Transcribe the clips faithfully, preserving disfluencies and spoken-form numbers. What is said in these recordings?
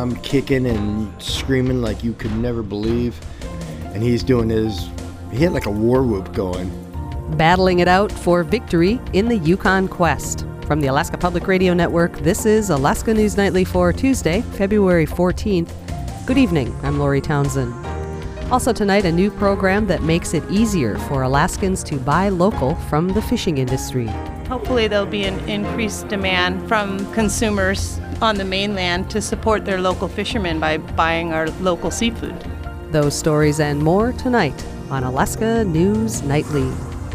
I'm kicking and screaming like you could never believe. And he's doing his, he had like a war whoop going. Battling it out for victory in the Yukon Quest. From the Alaska Public Radio Network, this is Alaska News Nightly for Tuesday, February fourteenth. Good evening, I'm Lori Townsend. Also tonight, a new program that makes it easier for Alaskans to buy local from the fishing industry. Hopefully there'll be an increased demand from consumers on the mainland to support their local fishermen by buying our local seafood. Those stories and more tonight on Alaska News Nightly.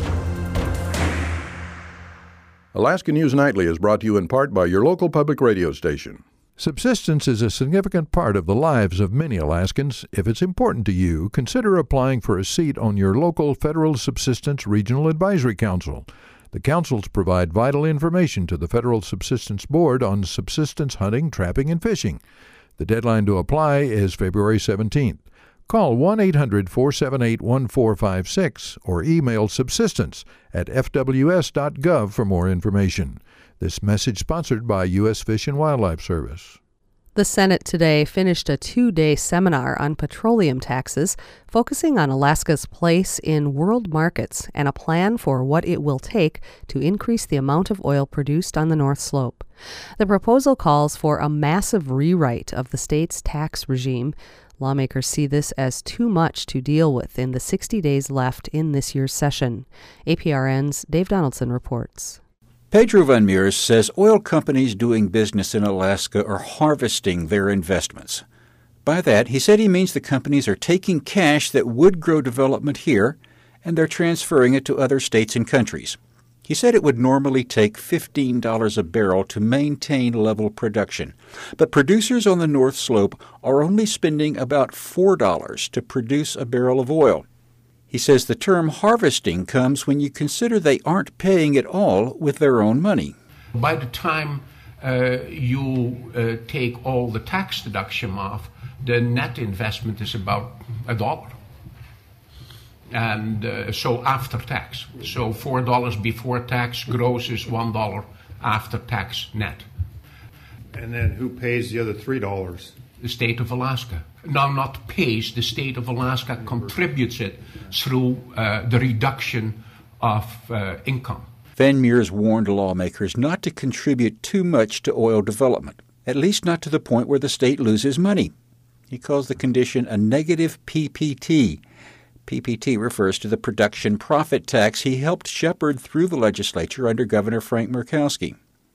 Alaska News Nightly is brought to you in part by your local public radio station. Subsistence is a significant part of the lives of many Alaskans. If it's important to you, consider applying for a seat on your local Federal Subsistence Regional Advisory Council. The councils provide vital information to the Federal Subsistence Board on subsistence hunting, trapping, and fishing. The deadline to apply is February seventeenth. Call one eight hundred, four seven eight, one four five six or email subsistence at f w s dot gov for more information. This message sponsored by U S Fish and Wildlife Service. The Senate today finished a two-day seminar on petroleum taxes, focusing on Alaska's place in world markets and a plan for what it will take to increase the amount of oil produced on the North Slope. The proposal calls for a massive rewrite of the state's tax regime. Lawmakers see this as too much to deal with in the sixty days left in this year's session. A P R N's Dave Donaldson reports. Pedro Van Meurs says oil companies doing business in Alaska are harvesting their investments. By that, he said he means the companies are taking cash that would grow development here, and they're transferring it to other states and countries. He said it would normally take fifteen dollars a barrel to maintain level production, but producers on the North Slope are only spending about four dollars to produce a barrel of oil. He says the term harvesting comes when you consider they aren't paying it all with their own money. By the time uh, you uh, take all the tax deduction off, the net investment is about a dollar. And uh, so after tax. So four dollars before tax, gross is one dollar after tax net. And then who pays the other three dollars? The state of Alaska. No, not pays, the state of Alaska contributes it through uh, the reduction of uh, income. Van Meurs warned lawmakers not to contribute too much to oil development, at least not to the point where the state loses money. He calls the condition a negative P P T. P P T refers to the production profit tax he helped shepherd through the legislature under Governor Frank Murkowski.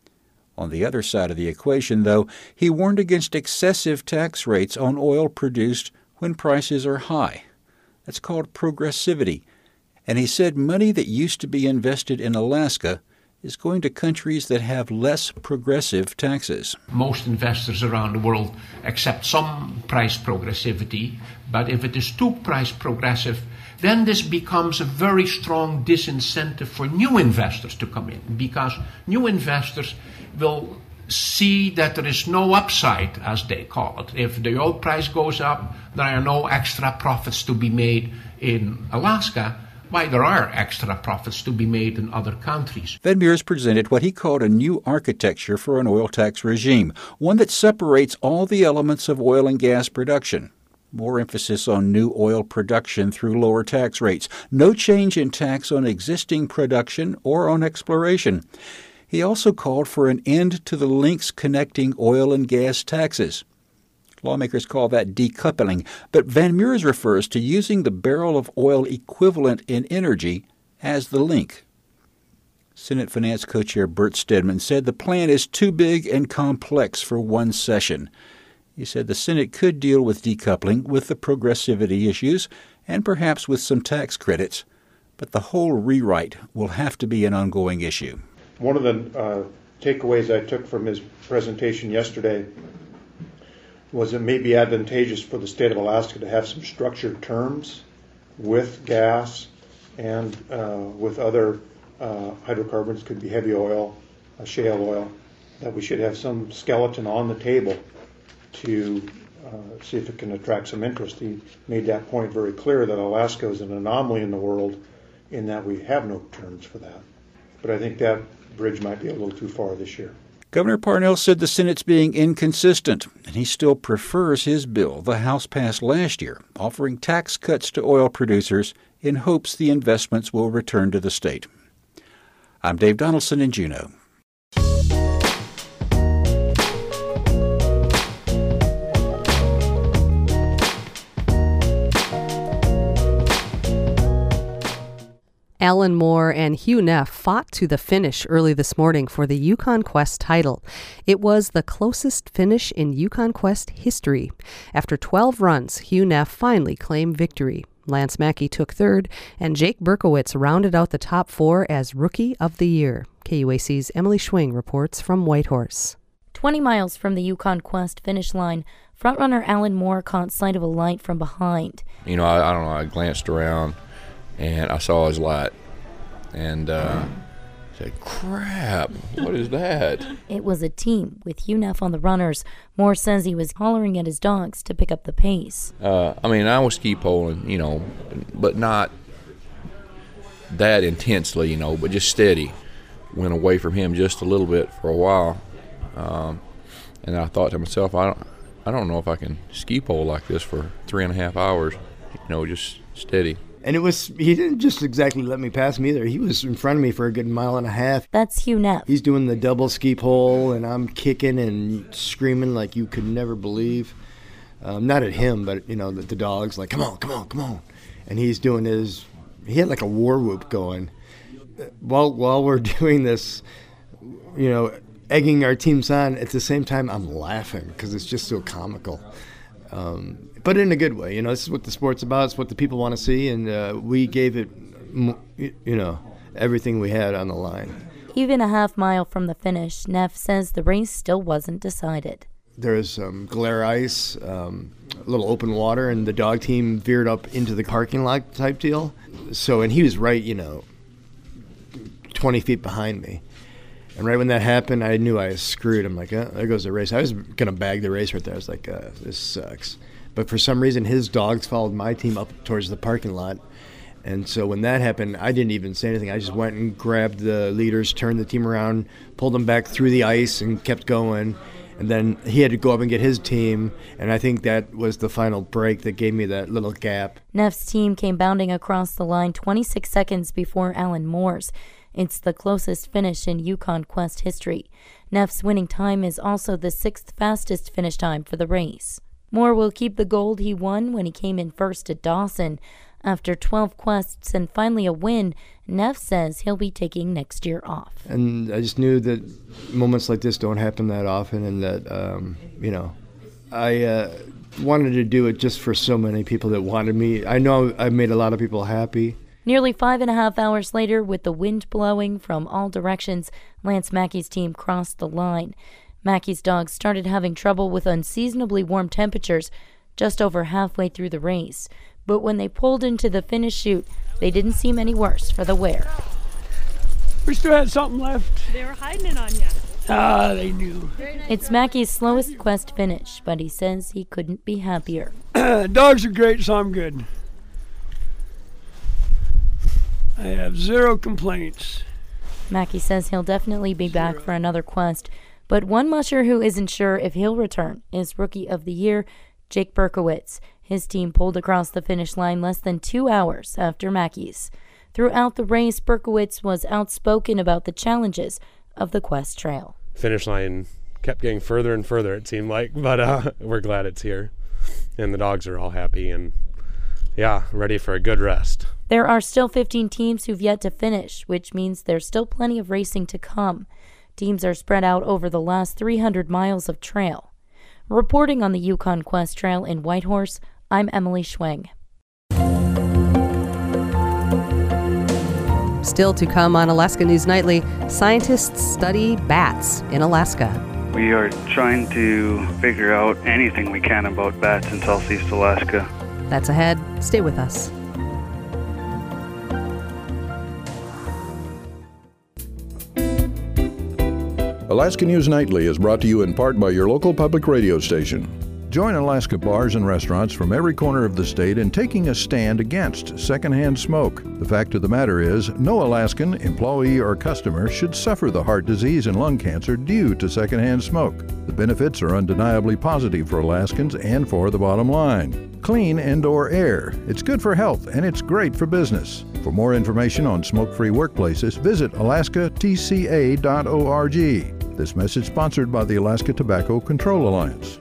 On the other side of the equation, though, he warned against excessive tax rates on oil produced when prices are high. That's called progressivity. And he said money that used to be invested in Alaska is going to countries that have less progressive taxes. Most investors around the world accept some price progressivity, but if it is too price progressive, then this becomes a very strong disincentive for new investors to come in, because new investors will see that there is no upside, as they call it. If the oil price goes up, there are no extra profits to be made in Alaska. Why, there are extra profits to be made in other countries. Van Meurs presented what he called a new architecture for an oil tax regime, one that separates all the elements of oil and gas production. More emphasis on new oil production through lower tax rates. No change in tax on existing production or on exploration. He also called for an end to the links connecting oil and gas taxes. Lawmakers call that decoupling, but Van Meurs refers to using the barrel of oil equivalent in energy as the link. Senate Finance Co-Chair Bert Stedman said the plan is too big and complex for one session. He said the Senate could deal with decoupling, with the progressivity issues, and perhaps with some tax credits, but the whole rewrite will have to be an ongoing issue. One of the uh, takeaways I took from his presentation yesterday was it may be advantageous for the state of Alaska to have some structured terms with gas and uh, with other uh, hydrocarbons, could be heavy oil, uh, shale oil, that we should have some skeleton on the table to uh, see if it can attract some interest. He made that point very clear that Alaska is an anomaly in the world in that we have no terms for that. But I think that bridge might be a little too far this year. Governor Parnell said the Senate's being inconsistent, and he still prefers his bill the House passed last year, offering tax cuts to oil producers in hopes the investments will return to the state. I'm Dave Donaldson in Juneau. Alan Moore and Hugh Neff fought to the finish early this morning for the Yukon Quest title. It was the closest finish in Yukon Quest history. After twelve runs, Hugh Neff finally claimed victory. Lance Mackey took third, and Jake Berkowitz rounded out the top four as Rookie of the Year. K U A C's Emily Schwing reports from Whitehorse. twenty miles from the Yukon Quest finish line, frontrunner Alan Moore caught sight of a light from behind. You know, I, I don't know, I glanced around and I saw his light and uh, said, crap, what is that? It was a team with Hugh Neff on the runners. Moore says he was hollering at his dogs to pick up the pace. Uh, I mean, I was ski poling, you know, but not that intensely, you know, but just steady. Went away from him just a little bit for a while. Um, and I thought to myself, I don't, I don't know if I can ski pole like this for three and a half hours, you know, just steady. And it was, he didn't just exactly let me pass him either. He was in front of me for a good mile and a half. That's Hugh Neff. He's doing the double ski pole, and I'm kicking and screaming like you could never believe. Um, not at him, but, you know, the, the dogs, like, come on, come on, come on. And he's doing his, he had like a war whoop going. While, while we're doing this, you know, egging our teams on, at the same time, I'm laughing because it's just so comical. Um, but in a good way, you know, this is what the sport's about. It's what the people want to see, and uh, we gave it, you know, everything we had on the line. Even a half mile from the finish, Neff says the race still wasn't decided. There's some glare ice, um, a little open water, and the dog team veered up into the parking lot type deal. So, and he was right, you know, twenty feet behind me. And right when that happened, I knew I was screwed. I'm like, oh, there goes the race. I was going to bag the race right there. I was like, uh, this sucks. But for some reason, his dogs followed my team up towards the parking lot. And so when that happened, I didn't even say anything. I just went and grabbed the leaders, turned the team around, pulled them back through the ice, and kept going. And then he had to go up and get his team. And I think that was the final break that gave me that little gap. Neff's team came bounding across the line twenty-six seconds before Alan Moore's. It's the closest finish in Yukon Quest history. Neff's winning time is also the sixth fastest finish time for the race. Moore will keep the gold he won when he came in first at Dawson. After twelve quests and finally a win, Neff says he'll be taking next year off. And I just knew that moments like this don't happen that often, and that, um, you know, I uh, wanted to do it just for so many people that wanted me. I know I've made a lot of people happy. Nearly five and a half hours later, with the wind blowing from all directions, Lance Mackey's team crossed the line. Mackey's dogs started having trouble with unseasonably warm temperatures just over halfway through the race. But when they pulled into the finish chute, they didn't seem any worse for the wear. We still had something left. They were hiding it on you. Ah, they knew. It's Mackey's slowest quest finish, but he says he couldn't be happier. Dogs are great, so I'm good. I have zero complaints. Mackey says he'll definitely be back for another quest, but one musher who isn't sure if he'll return is Rookie of the Year, Jake Berkowitz. His team pulled across the finish line less than two hours after Mackey's. Throughout the race, Berkowitz was outspoken about the challenges of the Quest Trail. Finish line kept getting further and further, it seemed like, but uh, we're glad it's here. And the dogs are all happy and, yeah, ready for a good rest. There are still fifteen teams who've yet to finish, which means there's still plenty of racing to come. Teams are spread out over the last three hundred miles of trail. Reporting on the Yukon Quest Trail in Whitehorse, I'm Emily Schwing. Still to come on Alaska News Nightly, scientists study bats in Alaska. We are trying to figure out anything we can about bats in Southeast Alaska. That's ahead. Stay with us. Alaska News Nightly is brought to you in part by your local public radio station. Join Alaska bars and restaurants from every corner of the state in taking a stand against secondhand smoke. The fact of the matter is, no Alaskan, employee or customer should suffer the heart disease and lung cancer due to secondhand smoke. The benefits are undeniably positive for Alaskans and for the bottom line. Clean indoor air. It's good for health and it's great for business. For more information on smoke-free workplaces, visit alaska t c a dot org. This message sponsored by the Alaska Tobacco Control Alliance.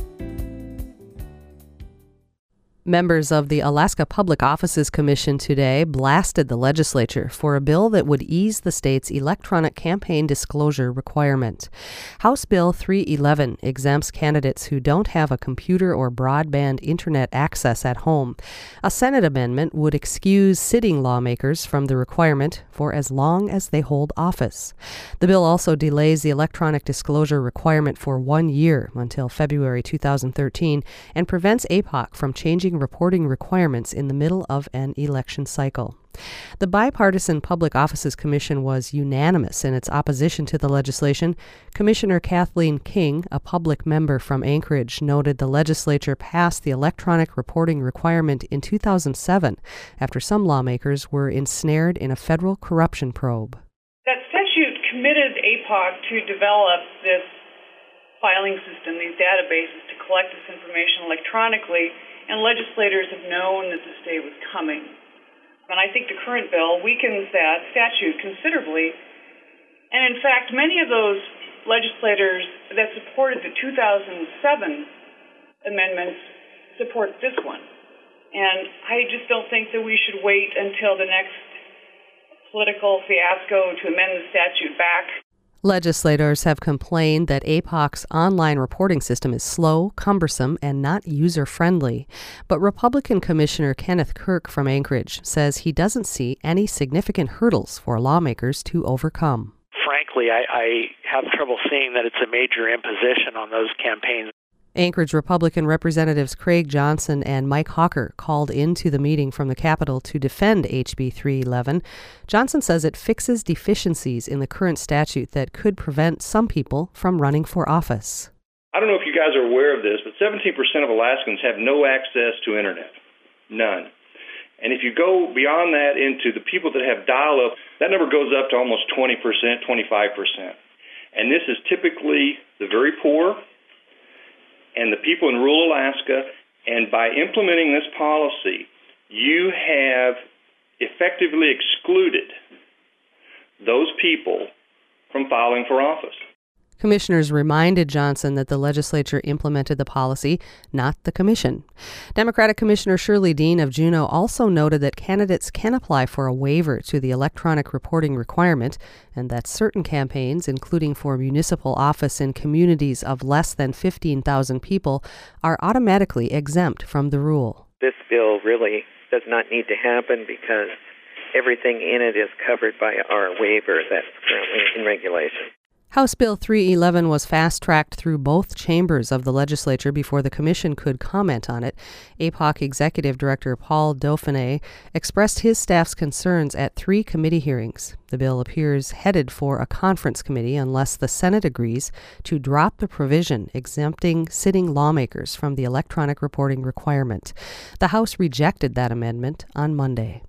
Members of the Alaska Public Offices Commission today blasted the legislature for a bill that would ease the state's electronic campaign disclosure requirement. House Bill three eleven exempts candidates who don't have a computer or broadband internet access at home. A Senate amendment would excuse sitting lawmakers from the requirement for as long as they hold office. The bill also delays the electronic disclosure requirement for one year until February two thousand thirteen and prevents A P O C from changing reporting requirements in the middle of an election cycle. The Bipartisan Public Offices Commission was unanimous in its opposition to the legislation. Commissioner Kathleen King, a public member from Anchorage, noted the legislature passed the electronic reporting requirement in two thousand seven after some lawmakers were ensnared in a federal corruption probe. That statute committed A P O C to develop this filing system, these databases, to collect this information electronically, and legislators have known that this day was coming. And I think the current bill weakens that statute considerably. And in fact, many of those legislators that supported the two thousand seven amendments support this one. And I just don't think that we should wait until the next political fiasco to amend the statute back. Legislators have complained that A P O C's online reporting system is slow, cumbersome, and not user-friendly. But Republican Commissioner Kenneth Kirk from Anchorage says he doesn't see any significant hurdles for lawmakers to overcome. Frankly, I, I have trouble seeing that it's a major imposition on those campaigns. Anchorage Republican Representatives Craig Johnson and Mike Hawker called into the meeting from the Capitol to defend H B three eleven. Johnson says it fixes deficiencies in the current statute that could prevent some people from running for office. I don't know if you guys are aware of this, but seventeen percent of Alaskans have no access to internet. None. And if you go beyond that into the people that have dial-up, that number goes up to almost twenty percent, twenty-five percent. And this is typically the very poor and the people in rural Alaska, and by implementing this policy, you have effectively excluded those people from filing for office. Commissioners reminded Johnson that the legislature implemented the policy, not the commission. Democratic Commissioner Shirley Dean of Juneau also noted that candidates can apply for a waiver to the electronic reporting requirement and that certain campaigns, including for municipal office in communities of less than fifteen thousand people, are automatically exempt from the rule. This bill really does not need to happen because everything in it is covered by our waiver that's currently in regulation. House Bill three eleven was fast-tracked through both chambers of the legislature before the commission could comment on it. A P O C Executive Director Paul Dauphiné expressed his staff's concerns at three committee hearings. The bill appears headed for a conference committee unless the Senate agrees to drop the provision exempting sitting lawmakers from the electronic reporting requirement. The House rejected that amendment on Monday.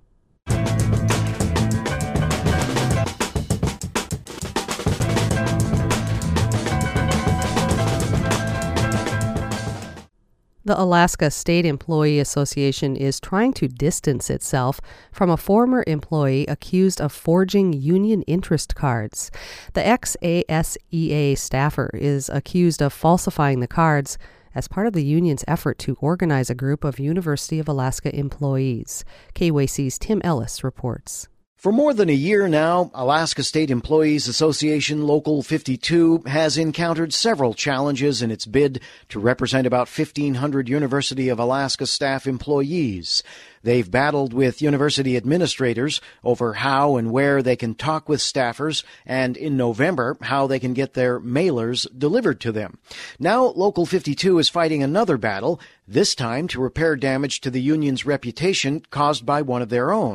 The Alaska State Employee Association is trying to distance itself from a former employee accused of forging union interest cards. The ex-A S E A staffer is accused of falsifying the cards as part of the union's effort to organize a group of University of Alaska employees. K W A C's Tim Ellis reports. For more than a year now, Alaska State Employees Association Local fifty-two has encountered several challenges in its bid to represent about fifteen hundred University of Alaska staff employees. They've battled with university administrators over how and where they can talk with staffers, and in November, how they can get their mailers delivered to them. Now, Local fifty-two is fighting another battle, this time to repair damage to the union's reputation caused by one of their own.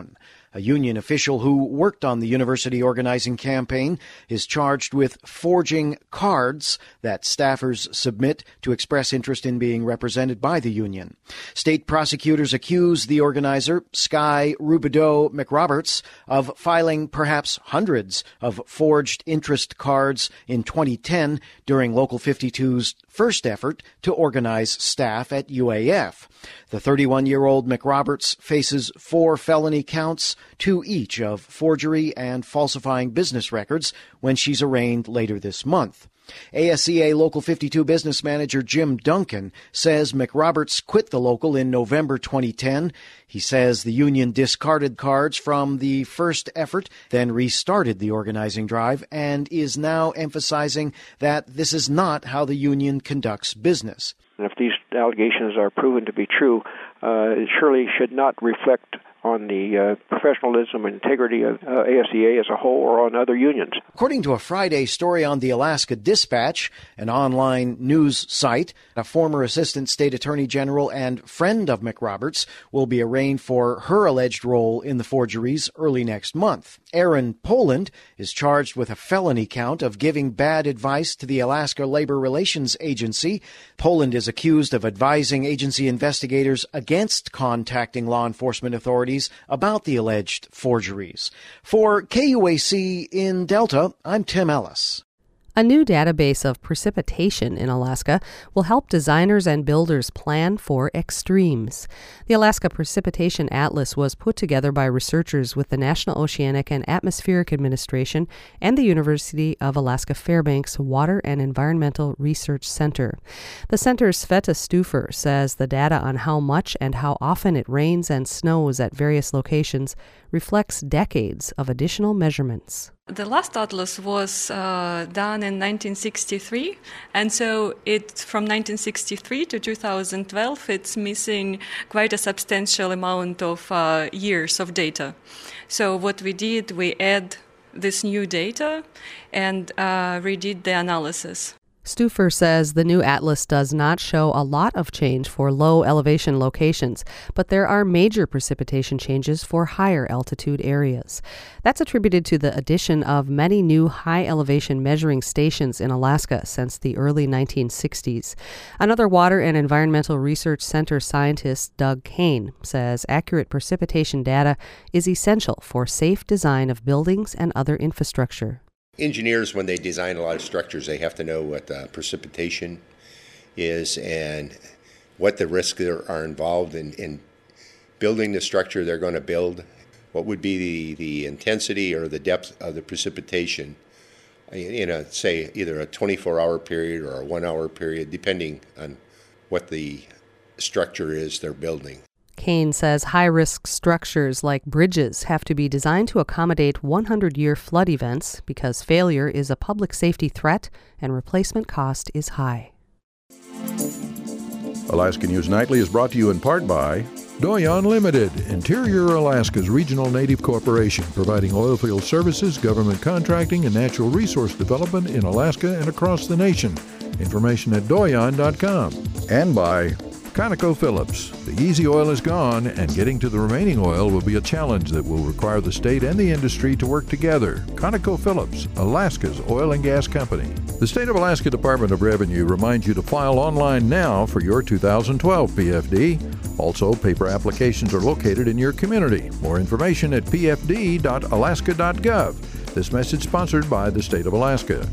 A union official who worked on the university organizing campaign is charged with forging cards that staffers submit to express interest in being represented by the union. State prosecutors accuse the organizer, Sky Rubidoux McRoberts, of filing perhaps hundreds of forged interest cards in twenty ten during Local fifty-two's first effort to organize staff at U A F. The thirty-one-year-old McRoberts faces four felony counts, two each of forgery and falsifying business records, when she's arraigned later this month. A S C A Local fifty-two business manager Jim Duncan says McRoberts quit the local in November twenty ten. He says the union discarded cards from the first effort, then restarted the organizing drive, and is now emphasizing that this is not how the union conducts business. And if these allegations are proven to be true, uh, it surely should not reflect on the uh, professionalism and integrity of uh, A S C A as a whole or on other unions. According to a Friday story on the Alaska Dispatch, an online news site, a former assistant state attorney general and friend of McRoberts will be arraigned for her alleged role in the forgeries early next month. Aaron Poland is charged with a felony count of giving bad advice to the Alaska Labor Relations Agency. Poland is accused of advising agency investigators against contacting law enforcement authorities about the alleged forgeries. For K U A C in Delta, I'm Tim Ellis. A new database of precipitation in Alaska will help designers and builders plan for extremes. The Alaska Precipitation Atlas was put together by researchers with the National Oceanic and Atmospheric Administration and the University of Alaska Fairbanks Water and Environmental Research Center. The center's Sveta Stufer says the data on how much and how often it rains and snows at various locations reflects decades of additional measurements. The last atlas was uh, done in nineteen sixty-three, and so it from nineteen sixty-three to two thousand twelve, it's missing quite a substantial amount of uh, years of data. So what we did, we add this new data and uh, redid the analysis. Stufer says the new atlas does not show a lot of change for low elevation locations, but there are major precipitation changes for higher altitude areas. That's attributed to the addition of many new high elevation measuring stations in Alaska since the early nineteen sixties. Another Water and Environmental Research Center scientist, Doug Kane, says accurate precipitation data is essential for safe design of buildings and other infrastructure. Engineers, when they design a lot of structures, they have to know what the precipitation is and what the risks are involved in, in building the structure they're going to build. What would be the, the intensity or the depth of the precipitation in a, say, either a twenty-four hour period or a one hour period, depending on what the structure is they're building. Kane says high-risk structures like bridges have to be designed to accommodate hundred-year flood events because failure is a public safety threat and replacement cost is high. Alaska News Nightly is brought to you in part by Doyon Limited, Interior Alaska's regional native corporation, providing oilfield services, government contracting, and natural resource development in Alaska and across the nation. Information at doyon dot com. And by ConocoPhillips. The easy oil is gone, and getting to the remaining oil will be a challenge that will require the state and the industry to work together. ConocoPhillips, Alaska's oil and gas company. The State of Alaska Department of Revenue reminds you to file online now for your two thousand twelve P F D. Also, paper applications are located in your community. More information at p f d dot alaska dot gov. This message sponsored by the State of Alaska.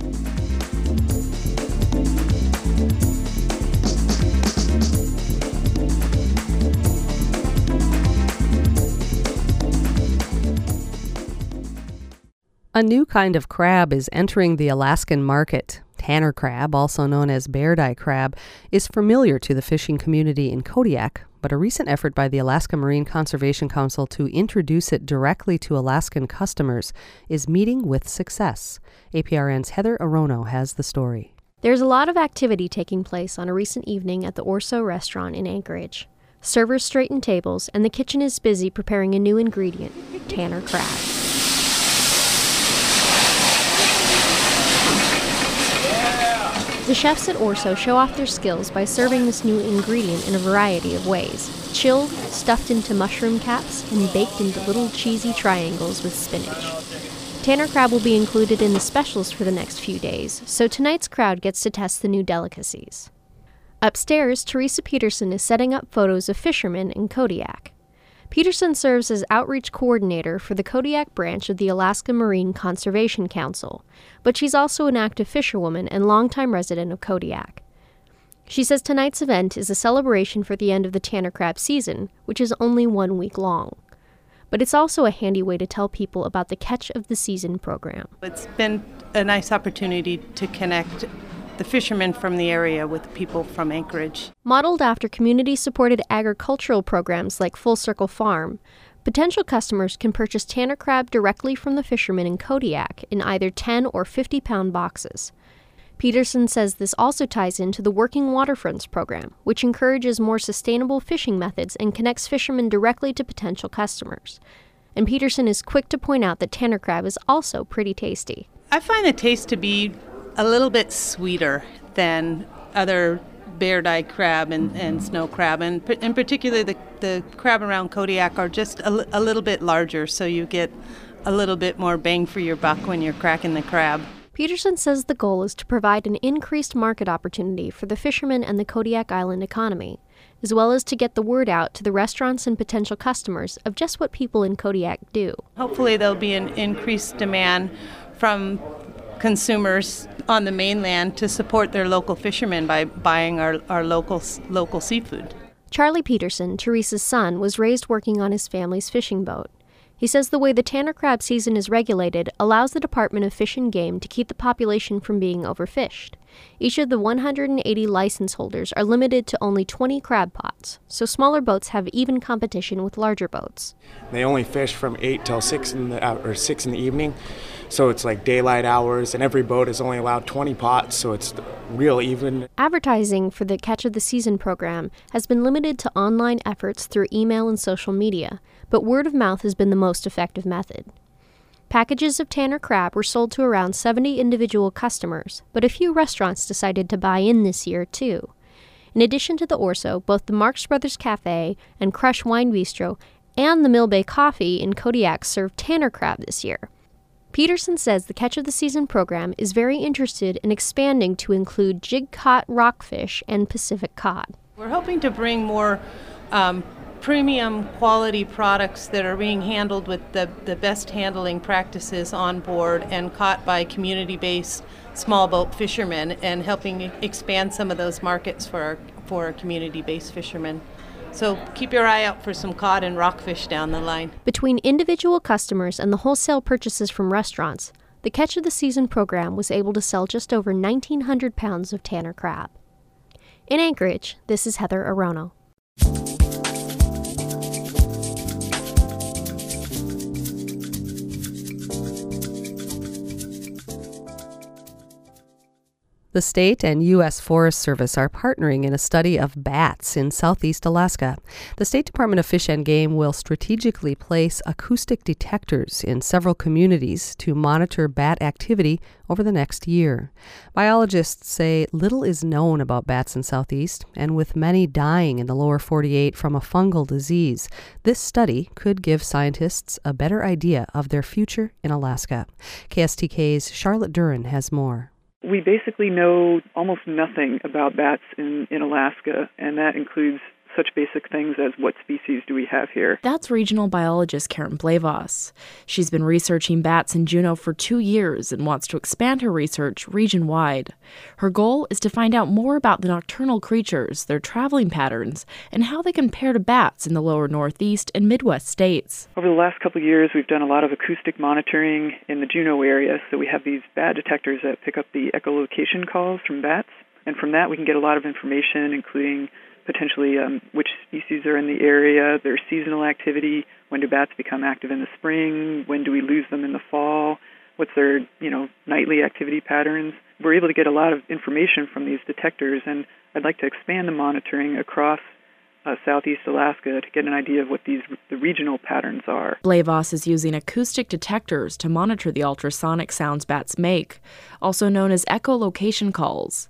A new kind of crab is entering the Alaskan market. Tanner crab, also known as bear-dye crab, is familiar to the fishing community in Kodiak, but a recent effort by the Alaska Marine Conservation Council to introduce it directly to Alaskan customers is meeting with success. A P R N's Heather Arono has the story. There's a lot of activity taking place on a recent evening at the Orso restaurant in Anchorage. Servers straighten tables, and the kitchen is busy preparing a new ingredient, Tanner crab. The chefs at Orso show off their skills by serving this new ingredient in a variety of ways. chilled, stuffed into mushroom caps, and baked into little cheesy triangles with spinach. Tanner crab will be included in the specials for the next few days, so tonight's crowd gets to test the new delicacies. Upstairs, Teresa Peterson is setting up photos of fishermen in Kodiak. Peterson serves as outreach coordinator for the Kodiak branch of the Alaska Marine Conservation Council, but she's also an active fisherwoman and longtime resident of Kodiak. She says tonight's event is a celebration for the end of the Tanner crab season, which is only one week long. But it's also a handy way to tell people about the Catch of the Season program. It's been a nice opportunity to connect the fishermen from the area with people from Anchorage. Modeled after community-supported agricultural programs like Full Circle Farm, potential customers can purchase Tanner crab directly from the fishermen in Kodiak in either ten or fifty pound boxes. Peterson says this also ties into the Working Waterfronts program, which encourages more sustainable fishing methods and connects fishermen directly to potential customers. And Peterson is quick to point out that Tanner crab is also pretty tasty. I find the taste to be a little bit sweeter than other bear-dyed crab and, and snow crab, and in particular the, the crab around Kodiak are just a, a little bit larger, so you get a little bit more bang for your buck when you're cracking the crab. Peterson says the goal is to provide an increased market opportunity for the fishermen and the Kodiak Island economy, as well as to get the word out to the restaurants and potential customers of just what people in Kodiak do. Hopefully there'll be an increased demand from consumers on the mainland to support their local fishermen by buying our, our local, local seafood. Charlie Peterson, Teresa's son, was raised working on his family's fishing boat. He says the way the Tanner crab season is regulated allows the Department of Fish and Game to keep the population from being overfished. Each of the one hundred eighty license holders are limited to only twenty crab pots, so smaller boats have even competition with larger boats. They only fish from eight till six in the or six in the evening, so it's like daylight hours, and every boat is only allowed twenty pots, so it's real even. Advertising for the Catch of the Season program has been limited to online efforts through email and social media, but word of mouth has been the most effective method. Packages of Tanner crab were sold to around seventy individual customers, but a few restaurants decided to buy in this year, too. In addition to the Orso, both the Marx Brothers Cafe and Crush Wine Bistro and the Mill Bay Coffee in Kodiak served Tanner crab this year. Peterson says the Catch of the Season program is very interested in expanding to include jig-caught rockfish and Pacific cod. We're hoping to bring more um, premium quality products that are being handled with the, the best handling practices on board and caught by community-based small boat fishermen, and helping expand some of those markets for our, for our community-based fishermen. So keep your eye out for some cod and rockfish down the line. Between individual customers and the wholesale purchases from restaurants, the Catch of the Season program was able to sell just over nineteen hundred pounds of Tanner crab. In Anchorage, this is Heather Arono. The state and U S Forest Service are partnering in a study of bats in southeast Alaska. The State Department of Fish and Game will strategically place acoustic detectors in several communities to monitor bat activity over the next year. Biologists say little is known about bats in southeast, and with many dying in the lower forty-eight from a fungal disease, this study could give scientists a better idea of their future in Alaska. K S T K's Charlotte Duran has more. We basically know almost nothing about bats in, in Alaska, and that includes such basic things as what species do we have here. That's regional biologist Karen Blavos. She's been researching bats in Juneau for two years and wants to expand her research region-wide. Her goal is to find out more about the nocturnal creatures, their traveling patterns, and how they compare to bats in the lower Northeast and Midwest states. Over the last couple of years, we've done a lot of acoustic monitoring in the Juneau area, so we have these bat detectors that pick up the echolocation calls from bats, and from that we can get a lot of information, including potentially um, which species are in the area, their seasonal activity, when do bats become active in the spring, when do we lose them in the fall, what's their, you know, nightly activity patterns. We're able to get a lot of information from these detectors, and I'd like to expand the monitoring across uh, southeast Alaska to get an idea of what these the regional patterns are. Blavos is using acoustic detectors to monitor the ultrasonic sounds bats make, also known as echolocation calls.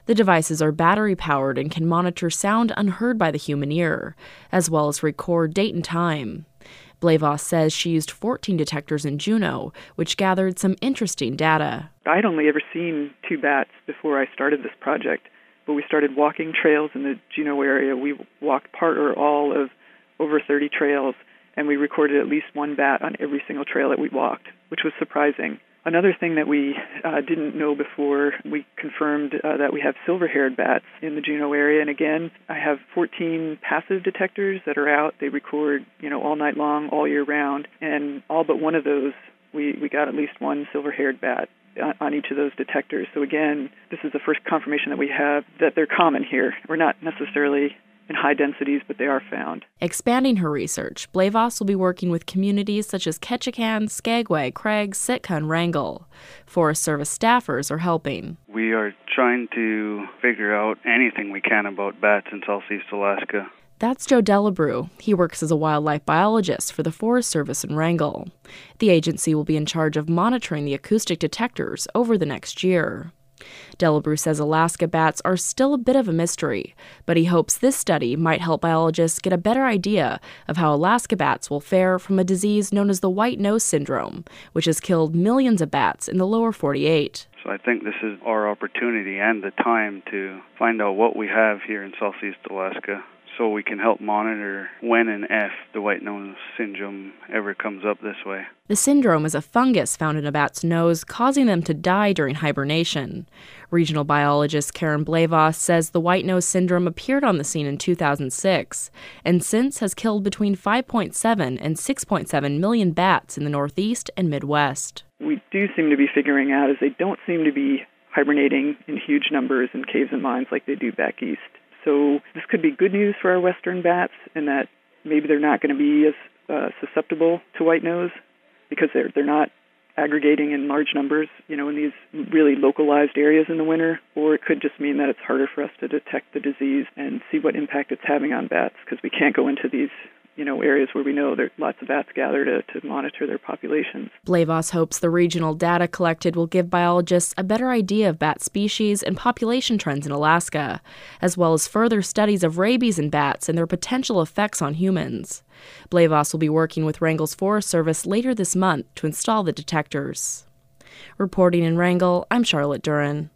The devices are battery-powered and can monitor sound unheard by the human ear, as well as record date and time. Blayvoss says she used fourteen detectors in Juneau, which gathered some interesting data. I'd only ever seen two bats before I started this project, but we started walking trails in the Juneau area. We walked part or all of over thirty trails, and we recorded at least one bat on every single trail that we walked, which was surprising. Another thing that we uh, didn't know before, we confirmed uh, that we have silver-haired bats in the Juneau area. And again, I have fourteen passive detectors that are out. They record, you know, all night long, all year round. And all but one of those, we, we got at least one silver-haired bat on each of those detectors. So again, this is the first confirmation that we have that they're common here. We're not necessarily in high densities, but they are found. Expanding her research, Blayvoss will be working with communities such as Ketchikan, Skagway, Craig, Sitka, and Wrangell. Forest Service staffers are helping. We are trying to figure out anything we can about bats in Southeast Alaska. That's Joe Delabrew. He works as a wildlife biologist for the Forest Service in Wrangell. The agency will be in charge of monitoring the acoustic detectors over the next year. Delabrew says Alaska bats are still a bit of a mystery, but he hopes this study might help biologists get a better idea of how Alaska bats will fare from a disease known as the white nose syndrome, which has killed millions of bats in the lower forty-eight. So I think this is our opportunity and the time to find out what we have here in Southeast Alaska, so we can help monitor when and if the white nose syndrome ever comes up this way. The syndrome is a fungus found in a bat's nose, causing them to die during hibernation. Regional biologist Karen Blayvoss says the white nose syndrome appeared on the scene in two thousand six, and since has killed between five point seven and six point seven million bats in the Northeast and Midwest. We do seem to be figuring out is they don't seem to be hibernating in huge numbers in caves and mines like they do back east. So this could be good news for our western bats in that maybe they're not going to be as uh, susceptible to white nose because they're they're not aggregating in large numbers, you know, in these really localized areas in the winter. Or it could just mean that it's harder for us to detect the disease and see what impact it's having on bats because we can't go into these, you know, areas where we know there lots of bats gather to, to monitor their populations. Blayvoss hopes the regional data collected will give biologists a better idea of bat species and population trends in Alaska, as well as further studies of rabies in bats and their potential effects on humans. Blayvoss will be working with Wrangell's Forest Service later this month to install the detectors. Reporting in Wrangell, I'm Charlotte Duran.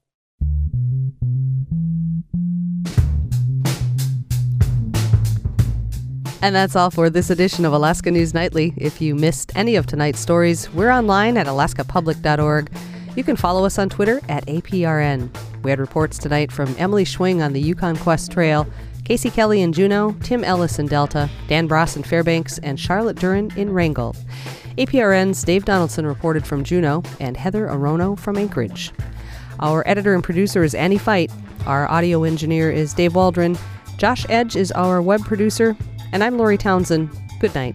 And that's all for this edition of Alaska News Nightly. If you missed any of tonight's stories, we're online at alaska public dot org. You can follow us on Twitter at A P R N. We had reports tonight from Emily Schwing on the Yukon Quest Trail, Casey Kelly in Juneau, Tim Ellis in Delta, Dan Bross in Fairbanks, and Charlotte Duran in Wrangell. A P R N's Dave Donaldson reported from Juneau, and Heather Arono from Anchorage. Our editor and producer is Annie Fight. Our audio engineer is Dave Waldron. Josh Edge is our web producer. And I'm Lori Townsend. Good night.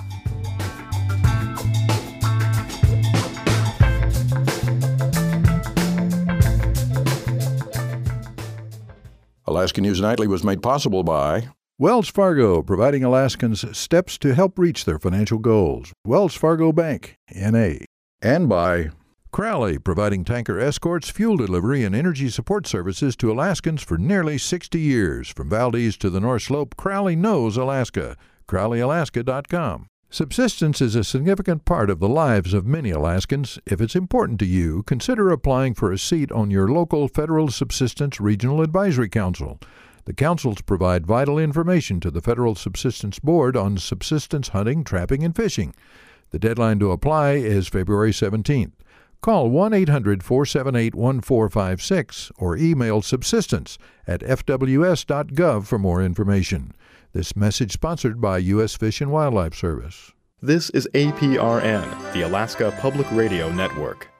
Alaska News Nightly was made possible by Wells Fargo, providing Alaskans steps to help reach their financial goals. Wells Fargo Bank, N A And by Crowley, providing tanker escorts, fuel delivery, and energy support services to Alaskans for nearly sixty years. From Valdez to the North Slope, Crowley knows Alaska. crowley alaska dot com. Subsistence is a significant part of the lives of many Alaskans. If it's important to you, consider applying for a seat on your local Federal Subsistence Regional Advisory Council. The councils provide vital information to the Federal Subsistence Board on subsistence hunting, trapping, and fishing. The deadline to apply is February seventeenth. Call one eight hundred, four seven eight, one four five six or email subsistence at f w s dot gov for more information. This message sponsored by U S Fish and Wildlife Service. This is A P R N, the Alaska Public Radio Network.